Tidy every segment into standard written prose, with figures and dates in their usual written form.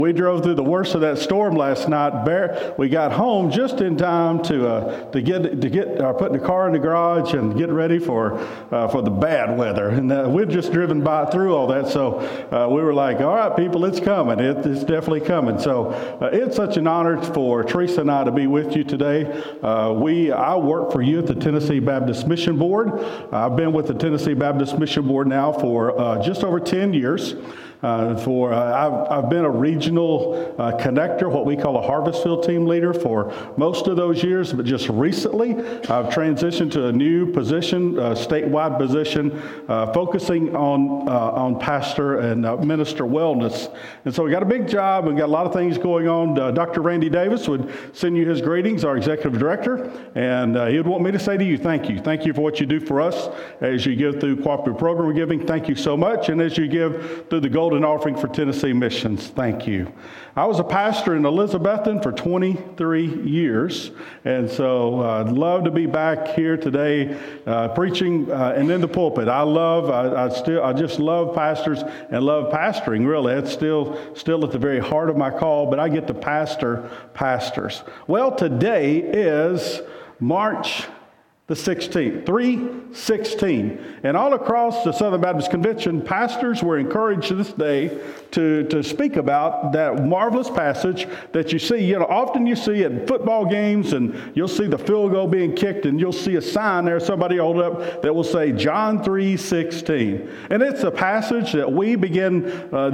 We drove through the worst of that storm last night. We got home just in time to get putting the car in the garage and get ready for the bad weather. And we'd just driven through all that, so we were like, "All right, people, it's coming. It's definitely coming." So it's such an honor for Teresa and I to be with you today. I work for you at the Tennessee Baptist Mission Board. I've been with the Tennessee Baptist Mission Board now for just over 10 years. I've been a regional connector, what we call a harvest field team leader, for most of those years, but just recently I've transitioned to a new position, a statewide position, focusing on pastor and minister wellness. And so we got a big job and got a lot of things going on. Dr. Randy Davis would send you his greetings, our executive director, and he would want me to say to you, thank you. Thank you for what you do for us as you give through cooperative program giving. Thank you so much. And as you give through the Golden Offering for Tennessee Missions. Thank you. I was a pastor in Elizabethton for 23 years, and so I'd love to be back here today preaching and in the pulpit. I just love pastors and love pastoring, really. It's still at the very heart of my call, but I get to pastor pastors. Well, today is March the 16th, 3/16. And all across the Southern Baptist Convention, pastors were encouraged this day to speak about that marvelous passage that you see. Often you see at football games, and you'll see the field goal being kicked, and you'll see a sign there, somebody hold up, that will say John 3:16. And it's a passage that we begin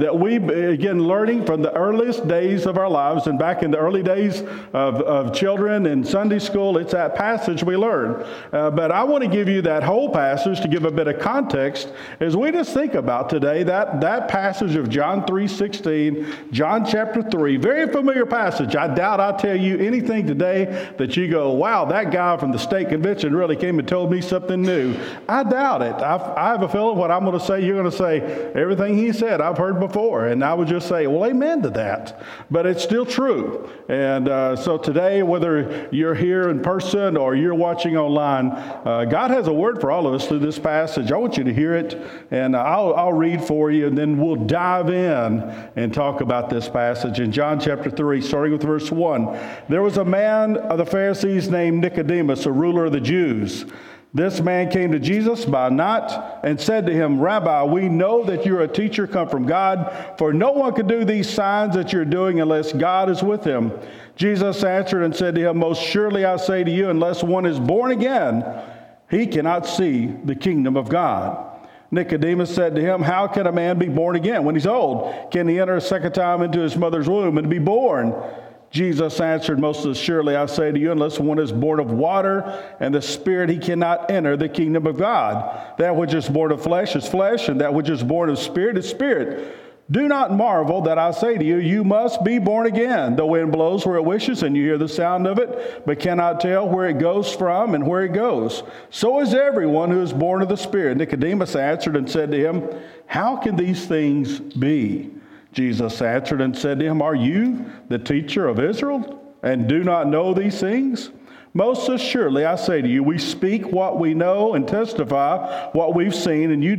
learning from the earliest days of our lives, and back in the early days of children in Sunday school, it's that passage we learn. But I want to give you that whole passage to give a bit of context as we just think about today that passage of John 3:16, John chapter 3, very familiar passage. I doubt I'll tell you anything today that you go, wow, that guy from the state convention really came and told me something new. I doubt it. I have a feeling what I'm going to say, you're going to say, everything he said I've heard before. And I would just say, well, amen to that. But it's still true. And so today, whether you're here in person or you're watching online, God has a word for all of us through this passage. I want you to hear it, and I'll read for you, and then we'll dive in and talk about this passage. In John chapter 3, starting with verse 1, there was a man of the Pharisees named Nicodemus, a ruler of the Jews. This man came to Jesus by night and said to him, Rabbi, we know that you're a teacher come from God, for no one can do these signs that you're doing unless God is with him. Jesus answered and said to him, most surely I say to you, unless one is born again, he cannot see the kingdom of God. Nicodemus said to him, how can a man be born again when he's old? Can he enter a second time into his mother's womb and be born? Jesus answered, most surely I say to you, unless one is born of water and the Spirit, he cannot enter the kingdom of God. That which is born of flesh is flesh, and that which is born of spirit is spirit. Do not marvel that I say to you, you must be born again. The wind blows where it wishes, and you hear the sound of it, but cannot tell where it goes from and where it goes. So is everyone who is born of the Spirit. Nicodemus answered and said to him, how can these things be? Jesus answered and said to him, are you the teacher of Israel, and do not know these things? Most assuredly, I say to you, we speak what we know and testify what we've seen, and you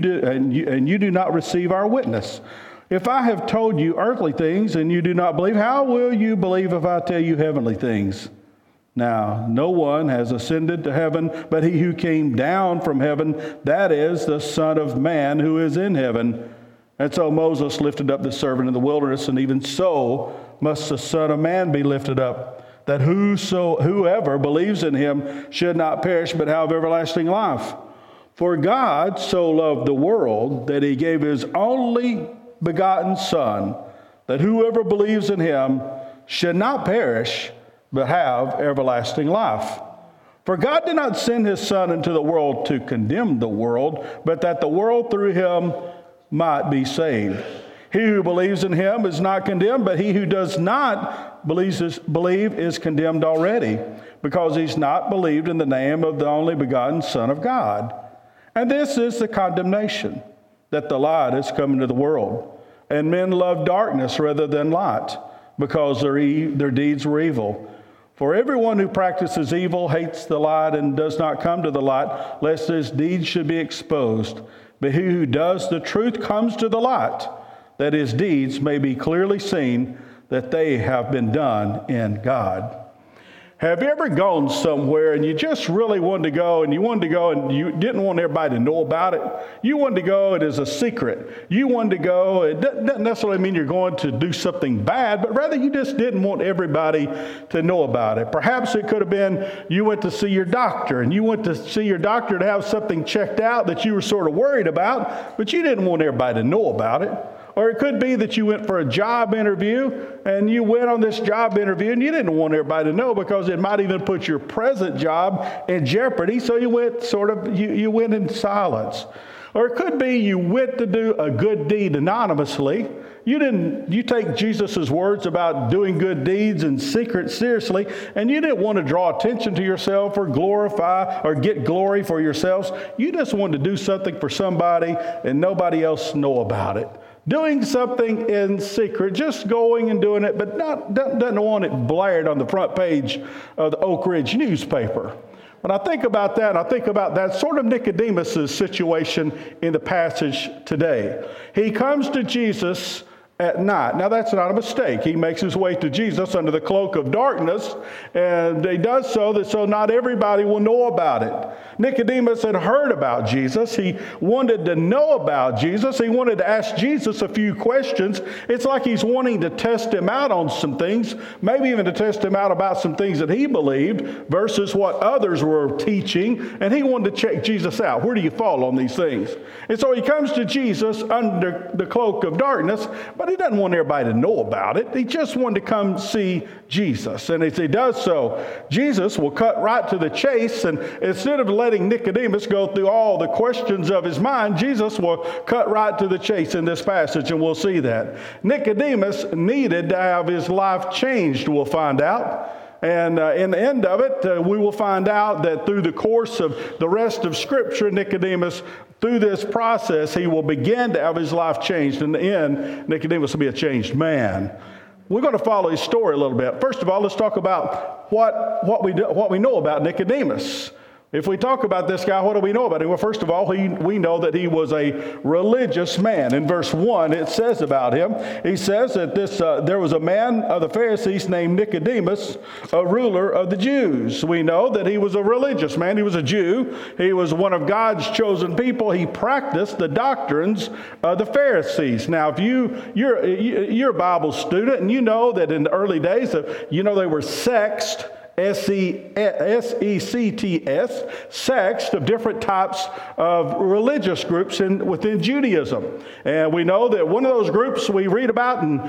do not receive our witness. If I have told you earthly things and you do not believe, how will you believe if I tell you heavenly things? Now, no one has ascended to heaven but he who came down from heaven, that is the Son of Man who is in heaven. And so Moses lifted up the servant in the wilderness, and even so must the Son of Man be lifted up, that whoever believes in him should not perish but have everlasting life. For God so loved the world that he gave his only begotten Son, that whoever believes in him should not perish, but have everlasting life. For God did not send his Son into the world to condemn the world, but that the world through him might be saved. He who believes in him is not condemned, but he who does not believe is condemned already, because he's not believed in the name of the only begotten Son of God. And this is the condemnation, that the light has come into the world, and men love darkness rather than light, because their deeds were evil. For everyone who practices evil hates the light and does not come to the light, lest his deeds should be exposed. But he who does the truth comes to the light, that his deeds may be clearly seen that they have been done in God. Have you ever gone somewhere and you just really wanted to go and you didn't want everybody to know about it? You wanted to go, it is a secret. You wanted to go, it doesn't necessarily mean you're going to do something bad, but rather you just didn't want everybody to know about it. Perhaps it could have been you went to see your doctor and you went to see your doctor to have something checked out that you were sort of worried about, but you didn't want everybody to know about it. Or it could be that you went for a job interview and you went on this job interview and you didn't want everybody to know because it might even put your present job in jeopardy. So you went you went in silence. Or it could be you went to do a good deed anonymously. You take Jesus' words about doing good deeds in secret seriously, and you didn't want to draw attention to yourself or glorify or get glory for yourselves. You just wanted to do something for somebody and nobody else know about it. Doing something in secret, just going and doing it, but doesn't want it blared on the front page of the Oak Ridge newspaper. When I think about that sort of Nicodemus' situation in the passage today. He comes to Jesus at night. Now that's not a mistake. He makes his way to Jesus under the cloak of darkness, and he does so not everybody will know about it. Nicodemus had heard about Jesus. He wanted to know about Jesus. He wanted to ask Jesus a few questions. It's like he's wanting to test him out on some things, maybe even to test him out about some things that he believed versus what others were teaching, and he wanted to check Jesus out. Where do you fall on these things? And so he comes to Jesus under the cloak of darkness, but he doesn't want everybody to know about it. He just wanted to come see Jesus. And as he does so, Jesus will cut right to the chase, and instead of letting Nicodemus go through all the questions of his mind, Jesus will cut right to the chase in this passage, and we'll see that. Nicodemus needed to have his life changed, we'll find out. And in the end of it, we will find out that through the course of the rest of Scripture, Nicodemus, through this process, he will begin to have his life changed. In the end, Nicodemus will be a changed man. We're going to follow his story a little bit. First of all, let's talk about what we know about Nicodemus. If we talk about this guy, what do we know about him? Well, first of all, we know that he was a religious man. In verse 1, it says about him, he says that there was a man of the Pharisees named Nicodemus, a ruler of the Jews. We know that he was a religious man. He was a Jew. He was one of God's chosen people. He practiced the doctrines of the Pharisees. Now, if you're a Bible student and you know that in the early days, they were sects, S-E-C-T-S, sects of different types of religious groups within Judaism. And we know that one of those groups we read about, and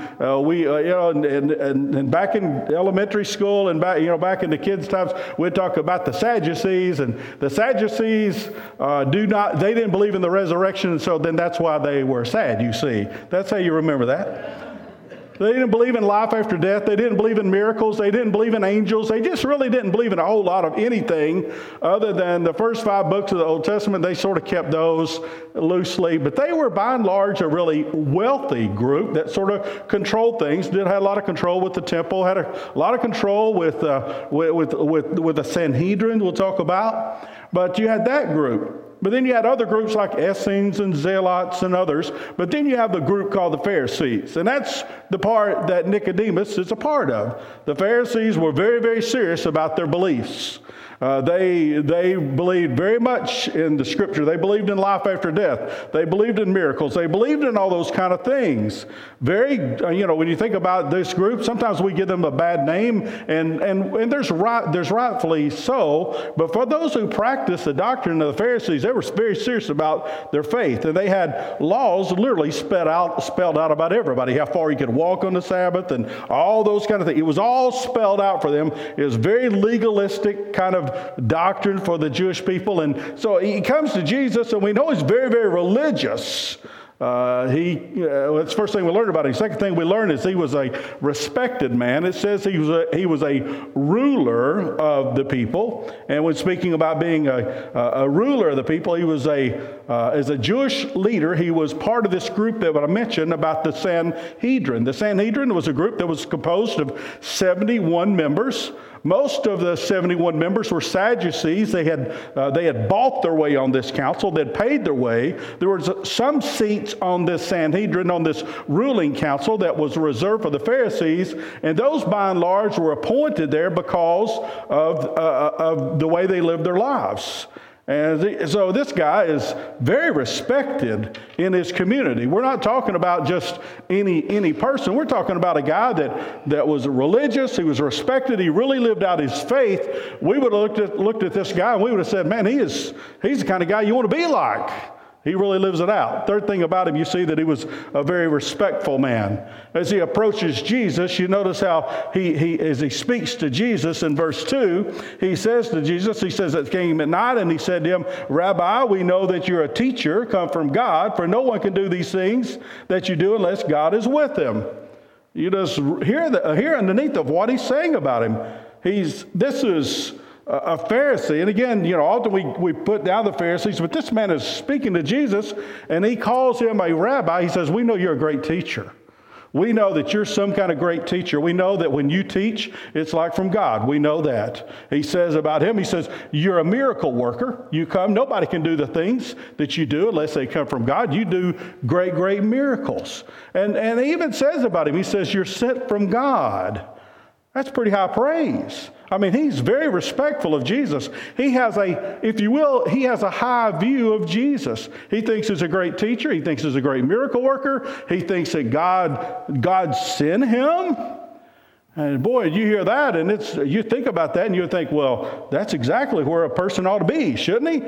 back in elementary school and back in the kids' times, we'd talk about the Sadducees. And the Sadducees they didn't believe in the resurrection, and so then that's why they were sad, you see. That's how you remember that. They didn't believe in life after death. They didn't believe in miracles. They didn't believe in angels. They just really didn't believe in a whole lot of anything other than the first 5 books of the Old Testament. They sort of kept those loosely. But they were, by and large, a really wealthy group that sort of controlled things, had a lot of control with the temple, had a lot of control with the Sanhedrin we'll talk about. But you had that group. But then you had other groups like Essenes and Zealots and others. But then you have the group called the Pharisees. And that's the part that Nicodemus is a part of. The Pharisees were very, very serious about their beliefs. They believed very much in the Scripture. They believed in life after death. They believed in miracles. They believed in all those kind of things. When you think about this group, sometimes we give them a bad name, and there's rightfully so. But for those who practice the doctrine of the Pharisees, they were very serious about their faith, and they had laws literally spelled out about everybody, how far you could walk on the Sabbath, and all those kind of things. It was all spelled out for them. It was very legalistic kind of doctrine for the Jewish people. And so he comes to Jesus, and we know he's very, very religious. That's the first thing we learned about him. Second thing we learned is he was a respected man. It says he was a ruler of the people. And when speaking about being a ruler of the people, he was as a Jewish leader, he was part of this group that I mentioned about the Sanhedrin. The Sanhedrin was a group that was composed of 71 members. Most of the 71 members were Sadducees. They had bought their way on this council. They'd paid their way. There was some seats on this Sanhedrin, on this ruling council, that was reserved for the Pharisees, and those by and large were appointed there because of the way they lived their lives. And so this guy is very respected in his community. We're not talking about just any person. We're talking about a guy that was religious. He was respected. He really lived out his faith. We would have looked at this guy and we would have said, man, he's the kind of guy you want to be like. He really lives it out. Third thing about him, you see that he was a very respectful man. As he approaches Jesus, you notice how as he speaks to Jesus in verse 2, he says to Jesus, he says, it came at night, and he said to him, Rabbi, we know that you're a teacher come from God, for no one can do these things that you do unless God is with him. You just hear underneath of what he's saying about him. This is a Pharisee. And again, often we put down the Pharisees, but this man is speaking to Jesus, and he calls him a rabbi. He says, we know you're a great teacher. We know that you're some kind of great teacher. We know that when you teach, it's like from God. We know that. He says about him, he says, you're a miracle worker. You come, nobody can do the things that you do unless they come from God. You do great, great miracles. And he even says about him, he says, you're sent from God. That's pretty high praise. I mean, he's very respectful of Jesus. He has a high view of Jesus. He thinks he's a great teacher. He thinks he's a great miracle worker. He thinks that God sent him. And boy, you hear that, and you think about that, and you think, well, that's exactly where a person ought to be, shouldn't he?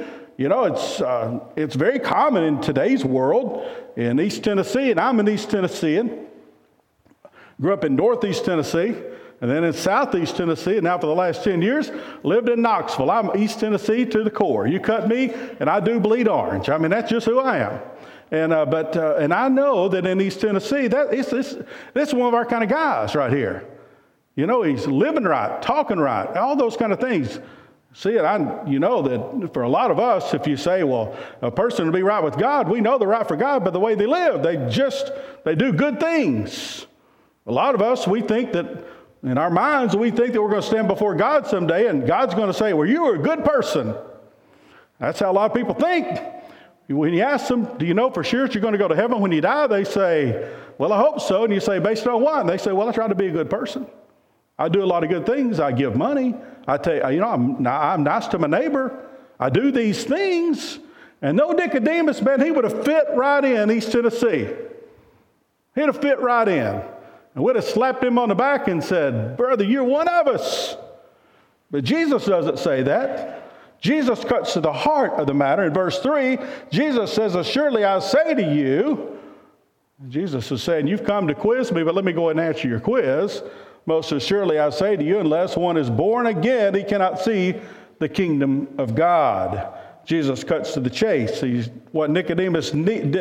It's very common in today's world in East Tennessee, and I'm an East Tennessean. Grew up in Northeast Tennessee. And then in Southeast Tennessee, and now for the last 10 years, lived in Knoxville. I'm East Tennessee to the core. You cut me, and I do bleed orange. I mean, that's just who I am. And I know that in East Tennessee, this is one of our kind of guys right here. He's living right, talking right, all those kind of things. See, that for a lot of us, if you say, well, a person to be right with God, we know they're right for God by the way they live. They do good things. A lot of us, we think that in our minds, we think that we're going to stand before God someday, and God's going to say, well, you were a good person. That's how a lot of people think. When you ask them, do you know for sure that you're going to go to heaven when you die? They say, well, I hope so. And you say, based on what? And they say, well, I try to be a good person. I do a lot of good things. I give money. I tell you, I'm nice to my neighbor. I do these things. And no Nicodemus, man, he would have fit right in East Tennessee. He'd have fit right in. And we'd have slapped him on the back and said, brother, you're one of us. But Jesus doesn't say that. Jesus cuts to the heart of the matter. In verse 3, Jesus says, surely I say to you, Jesus is saying, you've come to quiz me, but let me go ahead and answer your quiz. Most assuredly I say to you, unless one is born again, he cannot see the kingdom of God. Jesus cuts to the chase. What Nicodemus needed,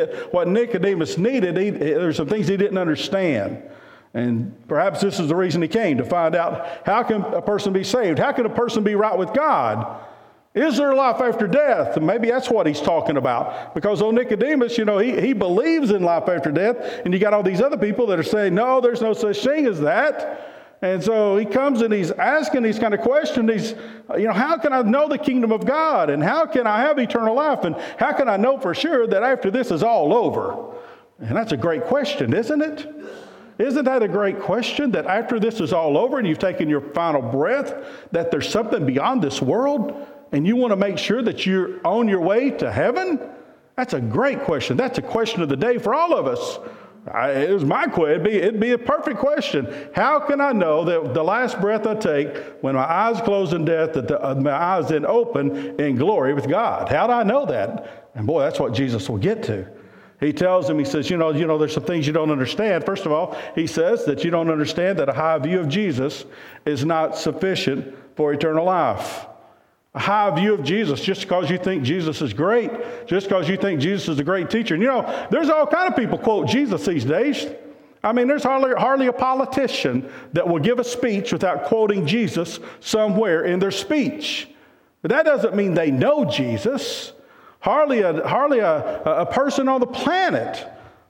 there's some things he didn't understand. And perhaps this is the reason he came, to find out, how can a person be saved? How can a person be right with God? Is there life after death? And maybe that's what he's talking about. Because Nicodemus, he believes in life after death. And you got all these other people that are saying, no, there's no such thing as that. And so he comes and he's asking these kind of questions. How can I know the kingdom of God? And how can I have eternal life? And how can I know for sure that after this is all over? And that's a great question, isn't it? Isn't that a great question, that after this is all over and you've taken your final breath, that there's something beyond this world and you want to make sure that you're on your way to heaven? That's a great question. That's a question of the day for all of us. It was my question. It'd be a perfect question. How can I know that the last breath I take, when my eyes close in death, that my eyes then open in glory with God? How do I know that? And boy, that's what Jesus will get to. He tells him, he says, there's some things you don't understand. First of all, he says that you don't understand that a high view of Jesus is not sufficient for eternal life. A high view of Jesus, just because you think Jesus is great, just because you think Jesus is a great teacher. And there's all kind of people quote Jesus these days. I mean, there's hardly a politician that will give a speech without quoting Jesus somewhere in their speech. But that doesn't mean they know Jesus. Hardly a person on the planet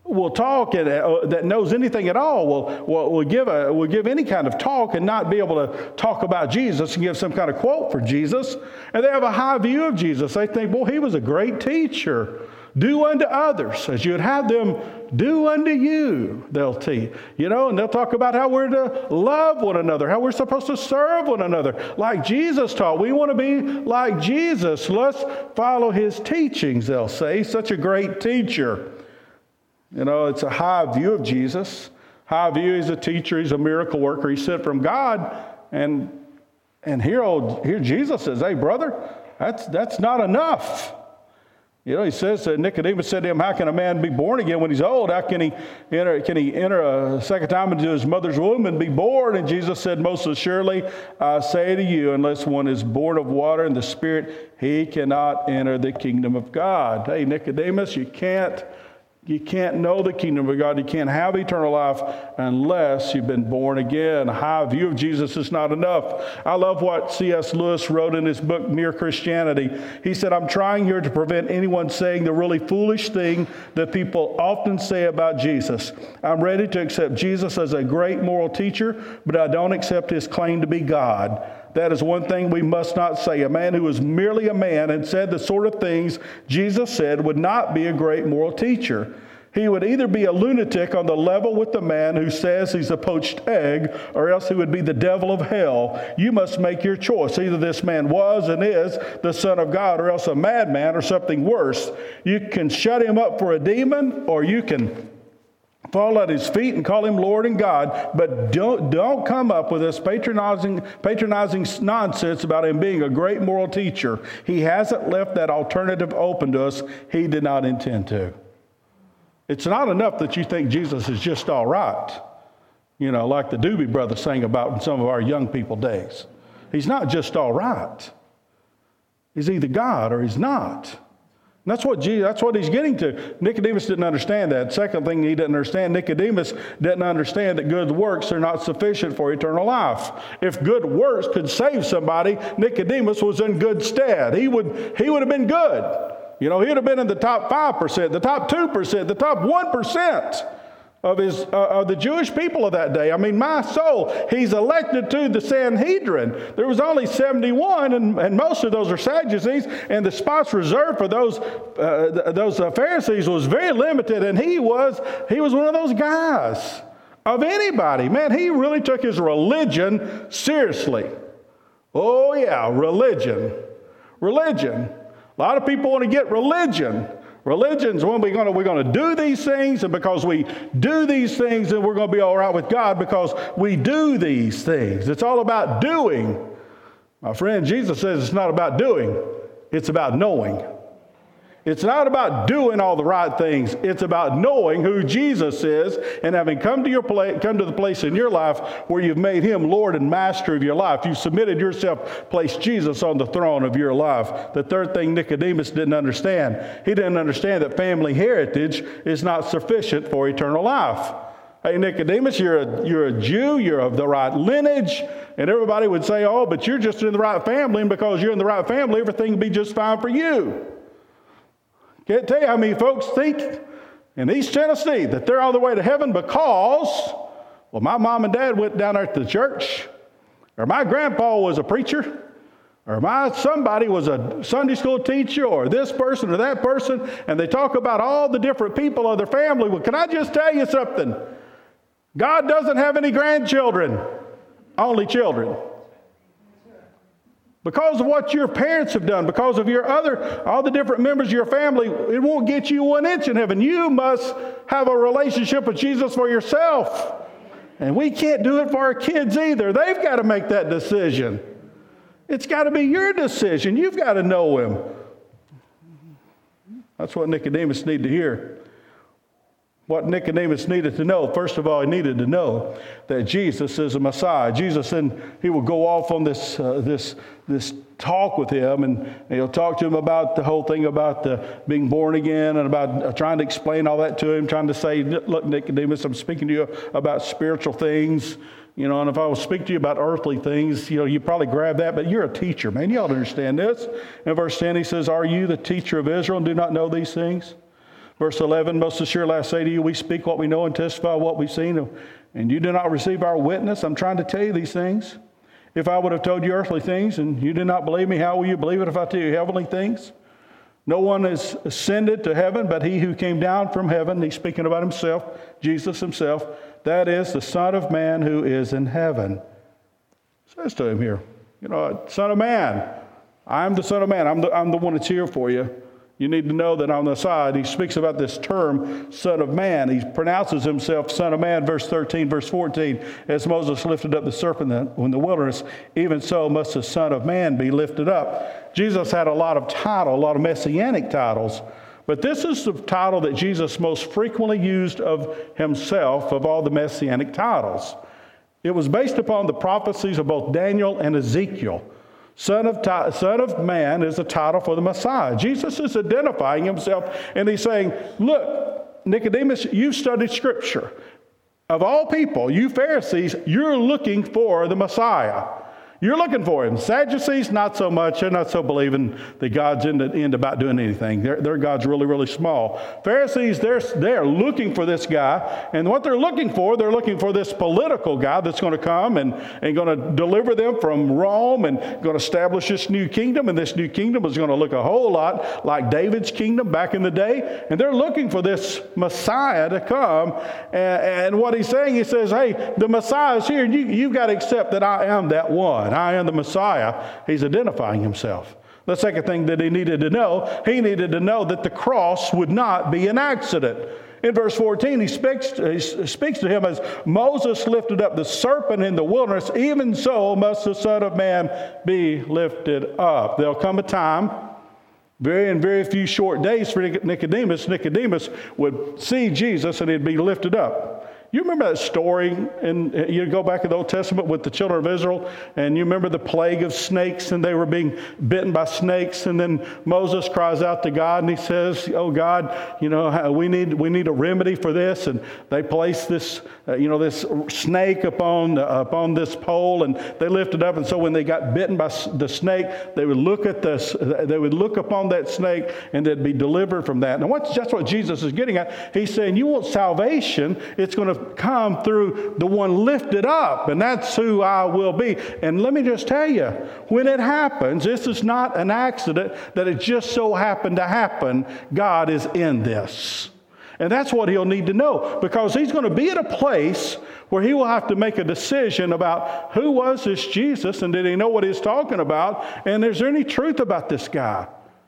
will talk and, that knows anything at all will give any kind of talk and not be able to talk about Jesus and give some kind of quote for Jesus. And they have a high view of Jesus. They think, well, he was a great teacher. Do unto others as you would have them do unto you, they'll teach. And they'll talk about how we're to love one another, how we're supposed to serve one another, like Jesus taught. We want to be like Jesus. Let's follow his teachings, they'll say. He's such a great teacher. It's a high view of Jesus. High view, he's a teacher, he's a miracle worker, he's sent from God. And here Jesus says, hey, brother, that's not enough. He says that Nicodemus said to him, how can a man be born again when he's old? How can he enter a second time into his mother's womb and be born? And Jesus said, most assuredly, I say to you, unless one is born of water and the Spirit, he cannot enter the kingdom of God. Hey, Nicodemus, you can't know the kingdom of God. You can't have eternal life unless you've been born again. A high view of Jesus is not enough. I love what C.S. Lewis wrote in his book, Mere Christianity. He said, I'm trying here to prevent anyone saying the really foolish thing that people often say about Jesus. I'm ready to accept Jesus as a great moral teacher, but I don't accept his claim to be God. That is one thing we must not say. A man who was merely a man and said the sort of things Jesus said would not be a great moral teacher. He would either be a lunatic on the level with the man who says he's a poached egg, or else he would be the devil of hell. You must make your choice. Either this man was and is the Son of God, or else a madman or something worse. You can shut him up for a demon, or you can fall at his feet and call him Lord and God, but don't come up with this patronizing nonsense about him being a great moral teacher. He hasn't left that alternative open to us. He did not intend to. It's not enough that you think Jesus is just all right, like the Doobie Brothers sang about in some of our young people days. He's not just all right. He's either God or he's not. And that's what he's getting to. Nicodemus didn't understand that. Second thing he didn't understand, Nicodemus didn't understand that good works are not sufficient for eternal life. If good works could save somebody, Nicodemus was in good stead. He would have been good. He would have been in the top 5%, the top 2%, the top 1% of the Jewish people of that day. I mean, my soul, he's elected to the Sanhedrin. There was only 71, and most of those are Sadducees, and the spots reserved for those Pharisees was very limited, and he was one of those guys. Of anybody, man, he really took his religion seriously. Oh yeah, religion. A lot of people want to get religion. Religion's when we're going to do these things, and because we do these things, then we're going to be all right with God because we do these things. It's all about doing. My friend, Jesus says it's not about doing, it's about knowing. It's not about doing all the right things. It's about knowing who Jesus is and having come to the place in your life where you've made him Lord and Master of your life. You've submitted yourself, placed Jesus on the throne of your life. The third thing Nicodemus didn't understand, he didn't understand that family heritage is not sufficient for eternal life. Hey, Nicodemus, you're a Jew, you're of the right lineage, and everybody would say, oh, but you're just in the right family, and because you're in the right family, everything will be just fine for you. Can't tell you how many folks think in East Tennessee that they're on their way to heaven because, well, my mom and dad went down there to the church, or my grandpa was a preacher, or somebody was a Sunday school teacher, or this person or that person, and they talk about all the different people of their family. Well, can I just tell you something? God doesn't have any grandchildren, only children. Because of what your parents have done, because of all the different members of your family, it won't get you 1 inch in heaven. You must have a relationship with Jesus for yourself. And we can't do it for our kids either. They've got to make that decision. It's got to be your decision. You've got to know him. That's what Nicodemus needed to hear. What Nicodemus needed to know, first of all, he needed to know that Jesus is a Messiah. Jesus, and he will go off on this talk with him, and he'll talk to him about the whole thing about being born again, and about trying to explain all that to him, trying to say, look, Nicodemus, I'm speaking to you about spiritual things, and if I will speak to you about earthly things, you probably grab that, but you're a teacher, man. You ought to understand this. In verse 10, he says, are you the teacher of Israel and do not know these things? Verse 11, most assuredly I say to you, we speak what we know and testify what we've seen, and you do not receive our witness. I'm trying to tell you these things. If I would have told you earthly things and you did not believe me, how will you believe it if I tell you heavenly things? No one has ascended to heaven but he who came down from heaven. He's speaking about himself, Jesus himself. That is the Son of Man who is in heaven. It says to him here, Son of Man. I'm the Son of Man. I'm the one that's here for you. You need to know that on the side, he speaks about this term, Son of Man. He pronounces himself Son of Man, verse 13, verse 14. As Moses lifted up the serpent in the wilderness, even so must the Son of Man be lifted up. Jesus had a lot of messianic titles. But this is the title that Jesus most frequently used of himself of all the messianic titles. It was based upon the prophecies of both Daniel and Ezekiel. Son of Man is a title for the Messiah. Jesus is identifying himself, and he's saying, look, Nicodemus, you've studied Scripture. Of all people, you Pharisees, you're looking for the Messiah. You're looking for him. Sadducees, not so much. They're not so believing that God's in the end about doing anything. Their God's really, really small. Pharisees, they're looking for this guy. And what they're looking for this political guy that's going to come and going to deliver them from Rome and going to establish this new kingdom. And this new kingdom is going to look a whole lot like David's kingdom back in the day. And they're looking for this Messiah to come. And what he's saying, he says, hey, the Messiah is here. And you've got to accept that I am that one. I am the Messiah. He's identifying himself. The second thing that he needed to know that the cross would not be an accident. In verse 14, he speaks to him as Moses lifted up the serpent in the wilderness, even so must the Son of Man be lifted up. There'll come a time, in very few short days for Nicodemus. Nicodemus would see Jesus and he'd be lifted up. You remember that story, and you go back in the Old Testament with the children of Israel, and you remember the plague of snakes, and they were being bitten by snakes, and then Moses cries out to God, and he says, oh God, we need a remedy for this, and they place this, this snake upon this pole, and they lift it up, and so when they got bitten by the snake, they would look upon that snake, and they'd be delivered from that. Now that's what Jesus is getting at. He's saying, you want salvation, it's going to come through the one lifted up, and that's who I will be. And let me just tell you, when it happens, this is not an accident that it just so happened to happen. God is in this. And that's what he'll need to know, because he's going to be at a place where he will have to make a decision about who was this Jesus, and did he know what he's talking about, and is there any truth about this guy?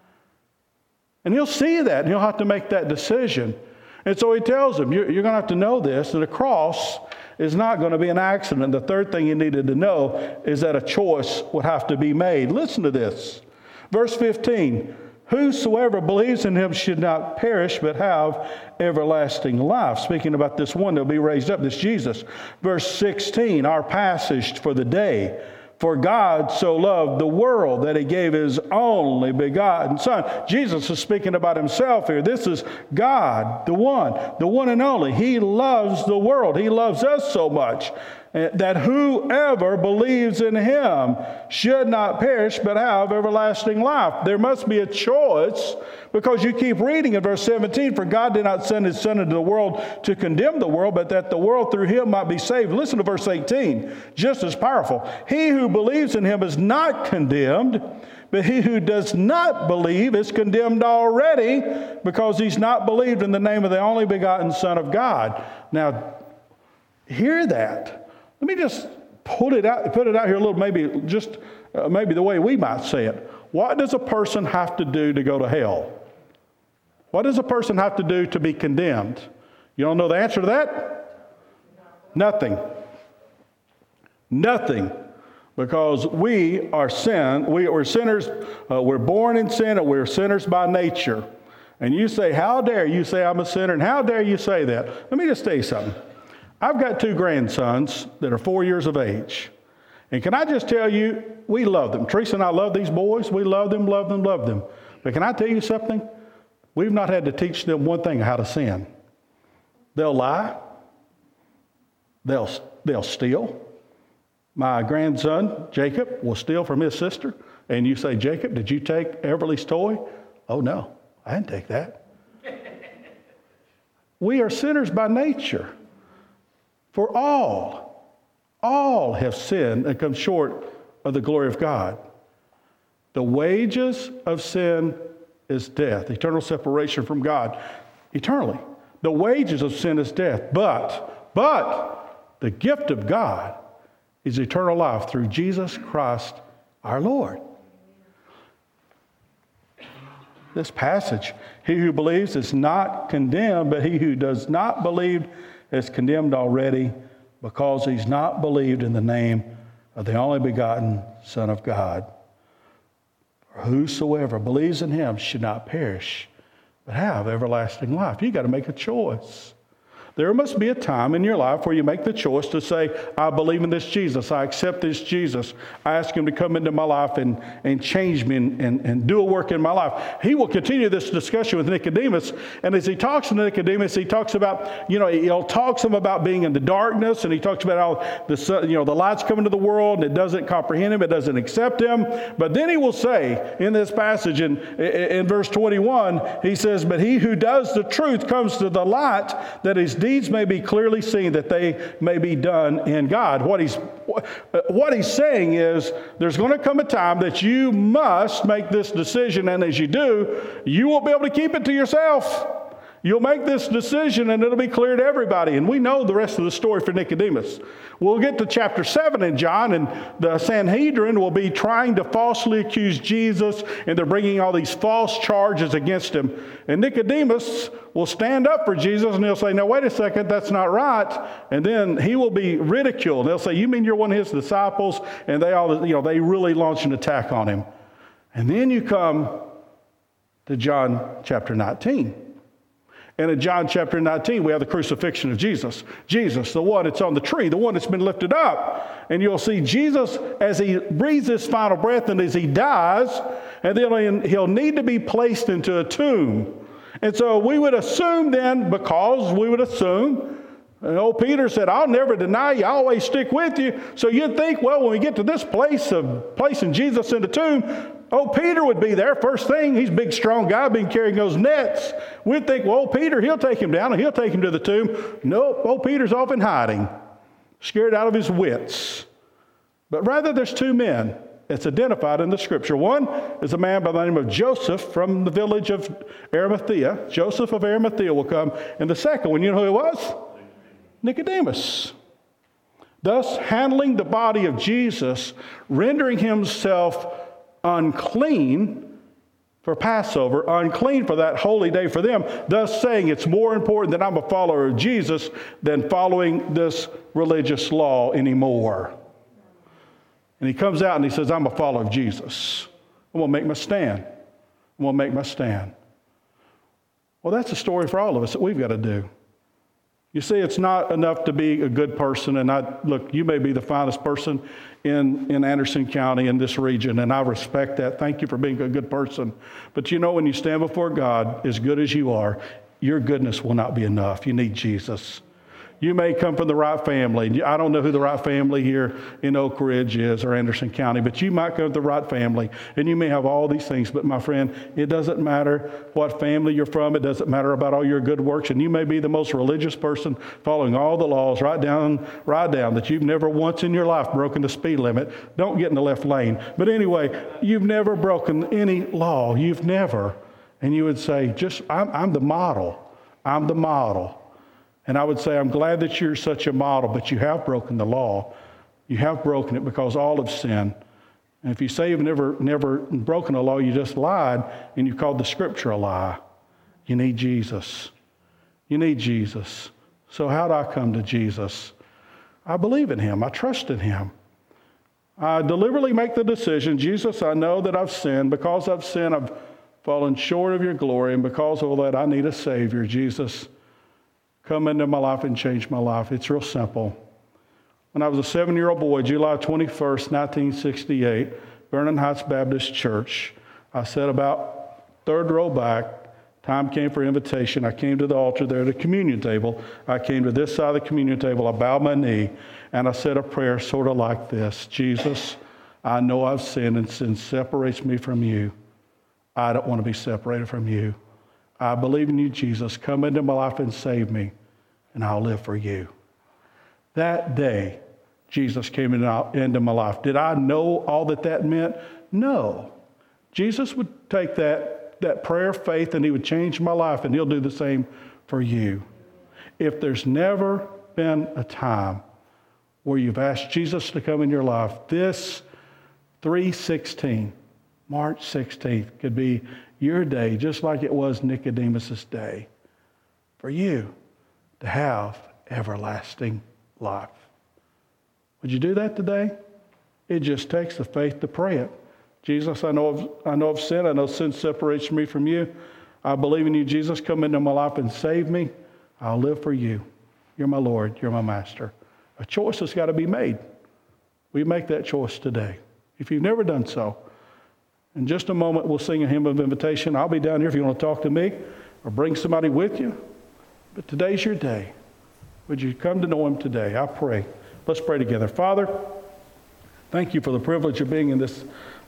And he'll see that, and he'll have to make that decision. And so he tells him, you're going to have to know this, that a cross is not going to be an accident. The third thing you needed to know is that a choice would have to be made. Listen to this. Verse 15, whosoever believes in him should not perish, but have everlasting life. Speaking about this one that will be raised up, this Jesus. Verse 16, our passage for the day. For God so loved the world that he gave his only begotten Son. Jesus is speaking about himself here. This is God, the one and only. He loves the world. He loves us so much that whoever believes in him should not perish but have everlasting life. There must be a choice, because you keep reading in verse 17, for God did not send his Son into the world to condemn the world, but that the world through him might be saved. Listen to verse 18, just as powerful. He who believes in him is not condemned, but he who does not believe is condemned already, because he's not believed in the name of the only begotten Son of God. Now, hear that. Let me just put it out here a little, maybe the way we might say it. What does a person have to do to go to hell? What does a person have to do to be condemned? You don't know the answer to that? Nothing. Nothing. Because we are sinners. We're born in sin, and we're sinners by nature. And you say, how dare you say I'm a sinner, and how dare you say that? Let me just tell you something. I've got 2 grandsons that are 4 years of age. And can I just tell you, we love them. Teresa and I love these boys. We love them. But can I tell you something? We've not had to teach them one thing, how to sin. They'll lie. They'll steal. My grandson, Jacob, will steal from his sister. And you say, Jacob, did you take Everly's toy? Oh, no, I didn't take that. We are sinners by nature. For all have sinned and come short of the glory of God. The wages of sin is death, eternal separation from God, eternally. The wages of sin is death, but the gift of God is eternal life through Jesus Christ our Lord. This passage, he who believes is not condemned, but he who does not believe is condemned already, because he's not believed in the name of the only begotten Son of God. For whosoever believes in him should not perish, but have everlasting life. You've got to make a choice. There must be a time in your life where you make the choice to say, I believe in this Jesus. I accept this Jesus. I ask him to come into my life and change me and do a work in my life. He will continue this discussion with Nicodemus. And as he talks to Nicodemus, he talks about, he'll talk to him about being in the darkness. And he talks about how the light's coming to the world and it doesn't comprehend him. It doesn't accept him. But then he will say in this passage in verse 21, he says, but he who does the truth comes to the light, that his deeds may be clearly seen, that they may be done in God. What he's saying is there's going to come a time that you must make this decision, and as you do, you won't be able to keep it to yourself. You'll make this decision and it'll be clear to everybody. And we know the rest of the story for Nicodemus. We'll get to chapter 7 in John, and the Sanhedrin will be trying to falsely accuse Jesus, and they're bringing all these false charges against him. And Nicodemus will stand up for Jesus and he'll say, no, wait a second, that's not right. And then he will be ridiculed. They'll say, you mean you're one of his disciples? And they really launch an attack on him. And then you come to John chapter 19. And in John chapter 19, we have the crucifixion of Jesus. Jesus, the one that's on the tree, the one that's been lifted up. And you'll see Jesus as he breathes his final breath and as he dies, and then he'll need to be placed into a tomb. And so we would assume then, old Peter said, I'll never deny you, I'll always stick with you. So you'd think, well, when we get to this place of placing Jesus in the tomb, old Peter would be there. First thing, he's a big, strong guy, been carrying those nets. We'd think, well, old Peter, he'll take him down and he'll take him to the tomb. Nope, old Peter's off in hiding, scared out of his wits. But rather, there's two men that's identified in the Scripture. One is a man by the name of Joseph from the village of Arimathea. Joseph of Arimathea will come. And the second one, you know who it was? Nicodemus. Thus, handling the body of Jesus, rendering himself unclean for Passover, unclean for that holy day for them, thus saying it's more important that I'm a follower of Jesus than following this religious law anymore. And he comes out and he says, I'm a follower of Jesus. I'm going to make my stand. I'm going to make my stand. Well, that's a story for all of us that we've got to do. You see, it's not enough to be a good person. And look, you may be the finest person in Anderson County, in this region, and I respect that. Thank you for being a good person. But when you stand before God, as good as you are, your goodness will not be enough. You need Jesus. You may come from the right family. I don't know who the right family here in Oak Ridge is or Anderson County, but you might come from the right family, and you may have all these things. But my friend, it doesn't matter what family you're from. It doesn't matter about all your good works. And you may be the most religious person following all the laws, right down that you've never once in your life broken the speed limit. Don't get in the left lane. But anyway, you've never broken any law. You've never. And you would say, I'm the model. I'm the model. And I would say, I'm glad that you're such a model, but you have broken the law. You have broken it because all have sinned. And if you say you've never broken a law, you just lied, and you called the Scripture a lie. You need Jesus. You need Jesus. So how do I come to Jesus? I believe in him. I trust in him. I deliberately make the decision, Jesus, I know that I've sinned. Because I've sinned, I've fallen short of your glory. And because of all that, I need a Savior. Jesus, come into my life and change my life. It's real simple. When I was a 7-year-old boy, July 21st, 1968, Vernon Heights Baptist Church, I sat about third row back. Time came for invitation. I came to the altar there at the communion table. I came to this side of the communion table. I bowed my knee, and I said a prayer sort of like this. Jesus, I know I've sinned, and sin separates me from you. I don't want to be separated from you. I believe in you, Jesus. Come into my life and save me, and I'll live for you. That day, Jesus came into my life. Did I know all that meant? No. Jesus would take that prayer of faith and he would change my life, and he'll do the same for you. If there's never been a time where you've asked Jesus to come in your life, this 3/16, March 16th, could be your day, just like it was Nicodemus' day, for you to have everlasting life. Would you do that today? It just takes the faith to pray it. Jesus, I know of sin. I know sin separates me from you. I believe in you, Jesus. Come into my life and save me. I'll live for you. You're my Lord. You're my master. A choice has got to be made. We make that choice today. If you've never done so, in just a moment we'll sing a hymn of invitation. I'll be down here if you want to talk to me or bring somebody with you. But today's your day. Would you come to know him today? I pray. Let's pray together. Father, thank you for the privilege of being in this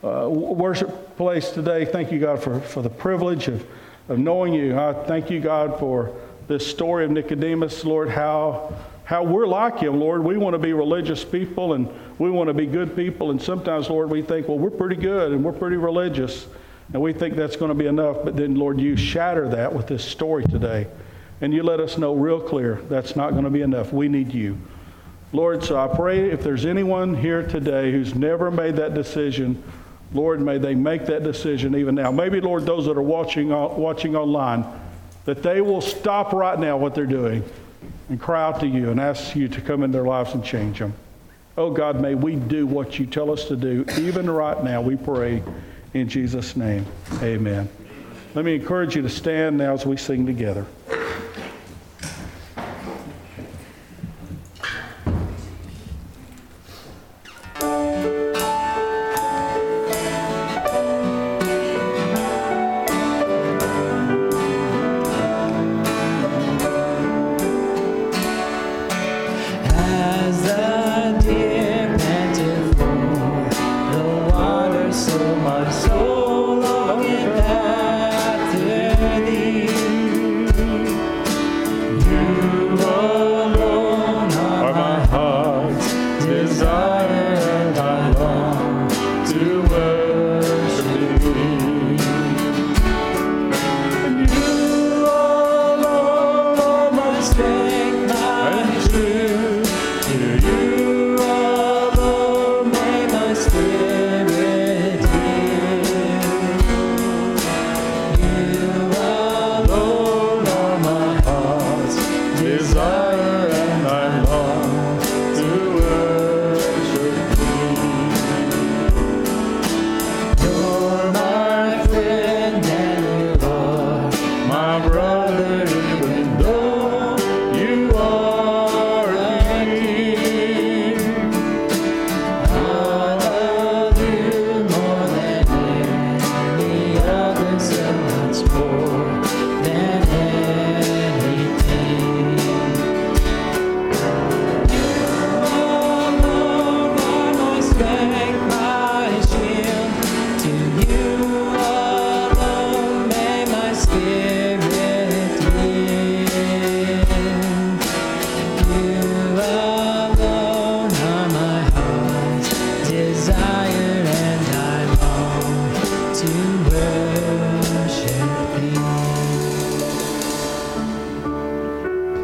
worship place today. Thank you, God, for the privilege of knowing you. I thank you, God, for this story of Nicodemus, Lord, how we're like him, Lord. We want to be religious people and we want to be good people. And sometimes, Lord, we think, well, we're pretty good and we're pretty religious. And we think that's going to be enough. But then, Lord, you shatter that with this story today. And you let us know real clear that's not going to be enough. We need you. Lord, so I pray if there's anyone here today who's never made that decision, Lord, may they make that decision even now. Maybe, Lord, those that are watching online, that they will stop right now what they're doing and cry out to you and ask you to come in their lives and change them. Oh, God, may we do what you tell us to do, even right now, we pray in Jesus' name. Amen. Let me encourage you to stand now as we sing together. Desire.